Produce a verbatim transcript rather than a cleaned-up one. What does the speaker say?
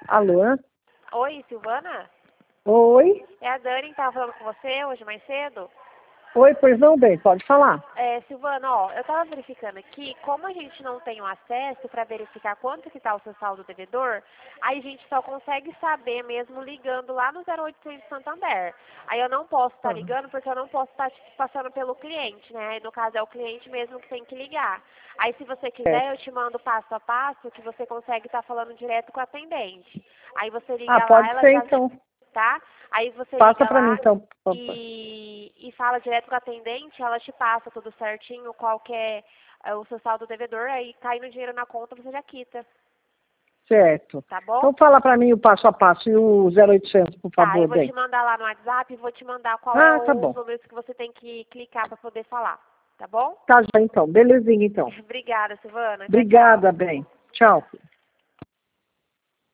Alô? Oi, Silvana? Oi? É a Dani que estava falando com você hoje mais cedo. Oi, pois não, bem, pode falar. É, Silvana, ó, eu estava verificando aqui, como a gente não tem o acesso para verificar quanto que está o seu saldo devedor, aí a gente só consegue saber mesmo ligando lá no zero oitocentos Santander. Aí eu não posso estar Ah. ligando porque eu não posso estar passando pelo cliente, né? Aí, no caso é o cliente mesmo que tem que ligar. Aí se você quiser, É. eu te mando passo a passo que você consegue estar falando direto com a atendente. Aí você liga Ah, lá, pode ela ser já... então. Tá? Aí você Passa liga pra mim lá então. por favor. e, e fala direto com a atendente, ela te passa tudo certinho, qual que é, é o seu saldo devedor, aí cai no dinheiro na conta, você já quita, Certo. tá bom? Então fala pra mim o passo a passo e o zero oitocentos, por Tá, favor, eu vou bem. te mandar lá no WhatsApp e vou te mandar qual é Ah, tá os bom. números que você tem que clicar para poder falar, tá bom? Tá já então. Belezinha então. Obrigada, Silvana. Tchau, tchau. Obrigada, bem. Tchau.